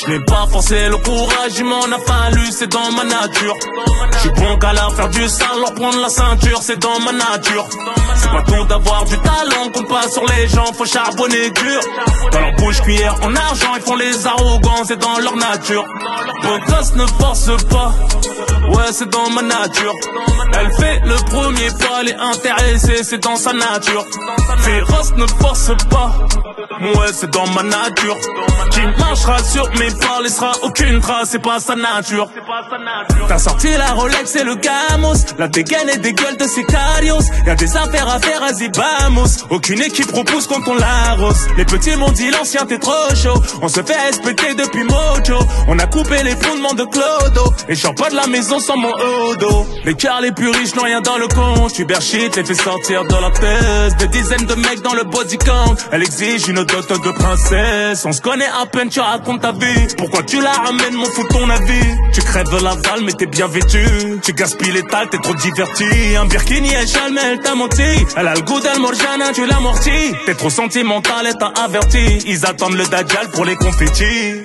n'ai pas forcé le courage, il m'en a fallu, c'est dans ma nature. J'suis bon qu'à la faire du sale, leur prendre la ceinture, c'est dans ma nature. C'est pas tout d'avoir du talent, compte pas sur les gens, faut charbonner dur. Dans leur bouche cuillère en argent, ils font les arrogants, c'est dans leur nature. Vos gosses ne forcent pas, ouais c'est dans ma nature. Elle fait le premier pas, elle est intéressée, c'est dans sa nature. Féroce ne force pas, ouais c'est dans ma nature. Qui marchera sur mes pas, laissera aucune trace, c'est pas sa nature. T'as sorti la Rolex et le Gamos, la dégaine et des gueules de Sicarios. Y'a des affaires à faire, vas-y vamos. Aucune équipe repousse quand on l'arrose. Les petits m'ont dit l'ancien t'es trop chaud. On se fait respecter depuis Mojo. On a coupé les fondements de Clodo. Et je sors pas de la maison sans mon odo. Les cars les plus riches n'ont rien dans le compte. Uber shit les fait sortir de la tête. Des dizaines de mecs dans le body count. Elle exige une dot de princesse. On se connaît à peine, tu racontes ta vie. Pourquoi tu la ramènes, m'en fous ton avis. Tu crèves la dalle mais t'es bien vêtu. Tu gaspilles l'étal, t'es trop diverti. Un Birkini et Chal mais elle t'a menti. Elle a le goût d'Almorjana, tu l'as amorti. T'es trop sentimental, elle t'a averti. Ils attendent le Dajjal pour les confettis.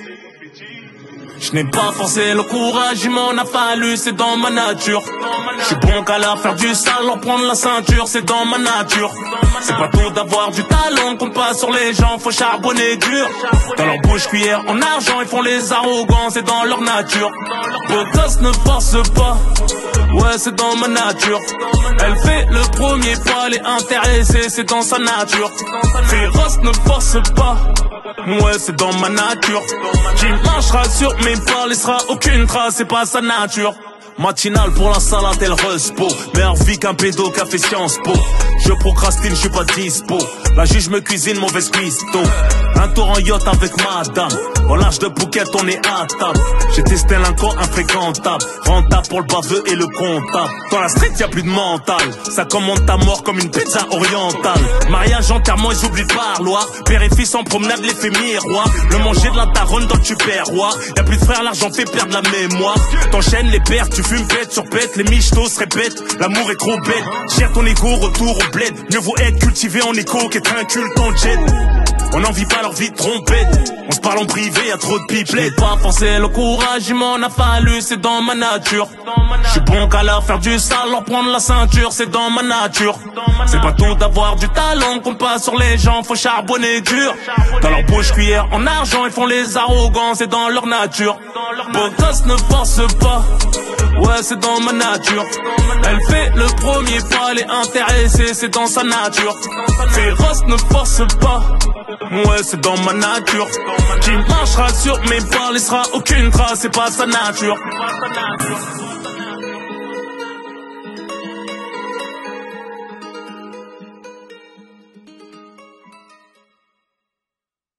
Je n'ai pas forcé le courage, il m'en a fallu, c'est dans ma nature. Je suis bon qu'à la faire du sale, leur prendre la ceinture, c'est dans ma nature. C'est pas tout d'avoir du talent, compte pas sur les gens, faut charbonner dur. Dans leur bouche cuillère en argent, ils font les arrogants, c'est dans leur nature. Vos gosses ne forcent pas, ouais c'est dans ma nature. Elle fait le premier pas, elle est intéressée, c'est dans sa nature. Féroce ne force pas, ouais c'est dans ma nature. Qui marchera sur mes pas, laissera aucune trace, c'est pas sa nature. Matinale pour la salade et le respo. Meilleure vie qu'un pédo qui a fait Sciences Po. Je procrastine, je suis pas dispo. La juge me cuisine, mauvaise cuistot. Un tour en yacht avec madame. Au large de Phuket, on est à table. J'ai testé l'inco infréquentable. Rentable pour le baveux et le comptable. Dans la street, y'a plus de mental. Ça commande ta mort comme une pizza orientale. Mariage enterrement, ils oublient le parloir. Père et fils en promenade, l'effet miroir. Le manger de la daronne dans le tupperware. Y'a plus de frères, l'argent fait perdre la mémoire. T'enchaînes les pertes, tu fumes pète sur pète. Les michtos se répètent, l'amour est trop bête. Gère ton égo, retour au bled. Mieux vaut être cultivé en écho qu'être inculte en jet. On n'en vit pas leur vie de trompette. On se parle en privé, y'a trop de pipelettes. Je n'ai pas forcé le courage, il m'en a fallu, c'est dans ma nature. Je suis bon qu'à leur faire du sale, leur prendre la ceinture, c'est dans ma nature. C'est pas tout d'avoir du talent, compte pas sur les gens, faut charbonner dur. Dans leur bouche cuillère en argent, ils font les arrogants, c'est dans leur nature. Vos gosses ne forcent pas, ouais c'est dans ma nature. Elle fait le premier pas, elle est intéressée, c'est dans sa nature. Féroce ne force pas, ouais c'est dans ma nature. Qui marchera sur mes pas, laissera aucune trace, c'est pas sa nature.